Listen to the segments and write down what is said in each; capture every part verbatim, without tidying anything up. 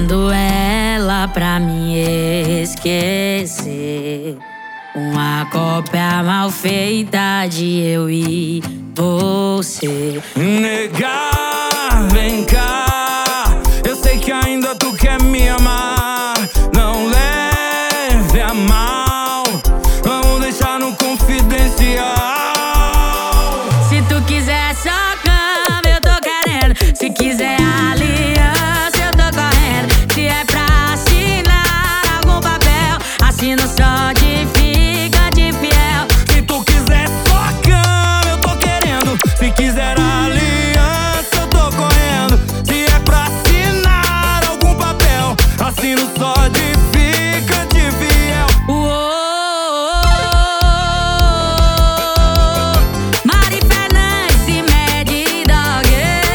usando ela pra me esquecer. Uma cópia mal feita de eu e você. Negar, vem cá, eu sei que ainda tu quer me amar. Não leve a mal, vamos deixar no confidencial. Se tu quiser só cama, eu tô querendo. Se quiser aliança, eu tô correndo. Se é pra assinar algum papel, assino só de fica de fiel. Se tu quiser só cama, eu tô querendo. Se quiser aliança, eu tô correndo. Se é pra assinar algum papel, assino só de fica de fiel. Uou, Mari Fernandes e Mad Dog.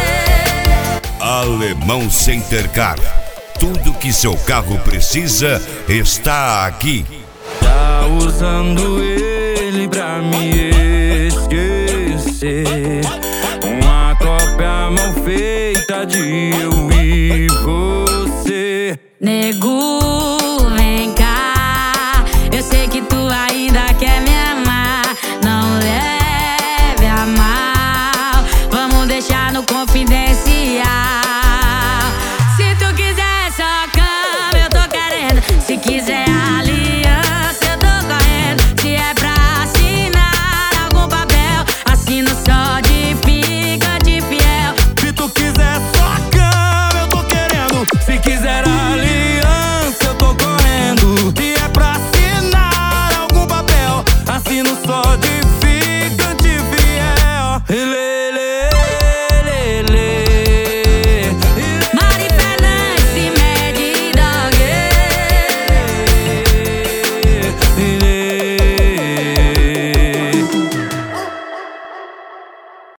Alemão Centercar. Tudo que seu carro precisa está aqui. Tá usando ele pra me esquecer. Uma cópia mal feita de eu e você. Nego, vem cá, eu sei que tu ainda quer me amar. Não leve a mal, vamos deixar no confidencial. Se tu quiser só cama, eu tô querendo. Se quiser aliança, eu tô correndo. Se é pra assinar algum papel, assino só de fica de fiel. Se tu quiser só cama, eu tô querendo. Se quiser aliança, eu tô correndo. Se é pra assinar algum papel, assino só de